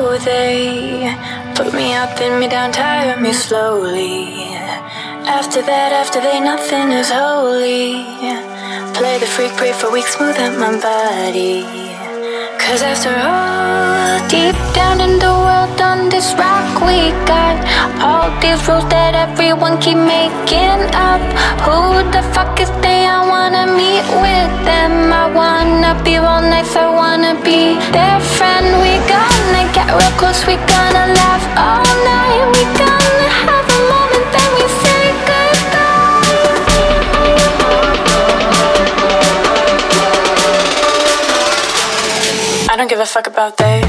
Oh, they put me up, pin me down, tire me slowly. After that, after they, nothing is holy. Play the freak, pray for weeks, smooth out my body. Cause after all, deep down in the world on this rock, we got all these rules that everyone keep making up. Who the fuck is they? I wanna meet with them. I wanna be real nice, I wanna be their friend. We gonna get real close, we gonna laugh all night. We gonna have a moment, then we say goodbye. I don't give a fuck about they.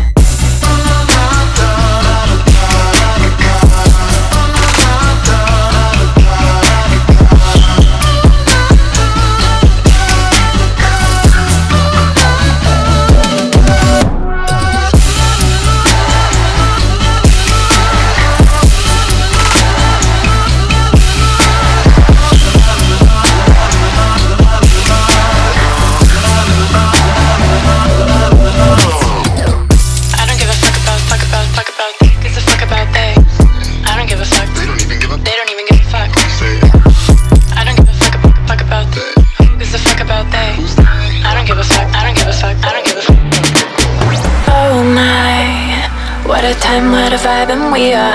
What a time, what a vibe, and we are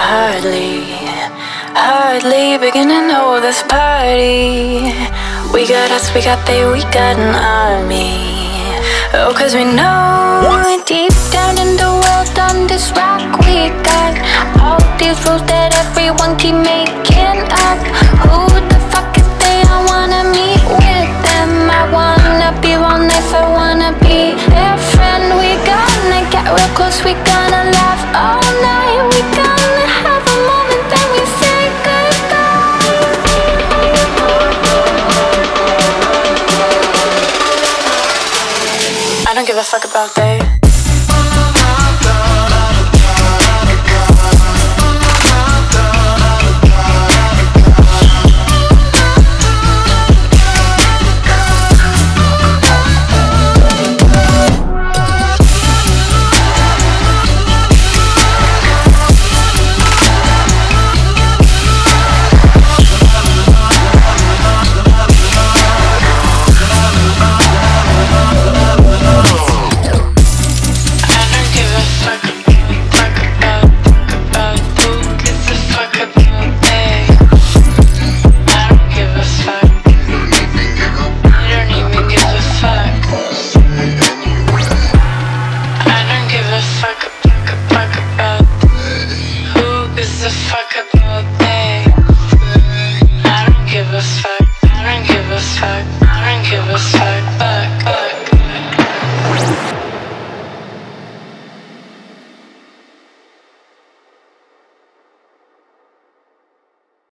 hardly beginning to know this party. We got us, we got they, we got an army. Oh, cause we know deep down in the world on this rock, we got all these rules that everyone keep making up. Who the fuck is they? I wanna meet with them. I wanna be real nice, I wanna be their friend. We gonna get real close, we gonna laugh all night. We gonna have a moment, then we say goodbye. I don't give a fuck about they. Fuck about who gives a fuck.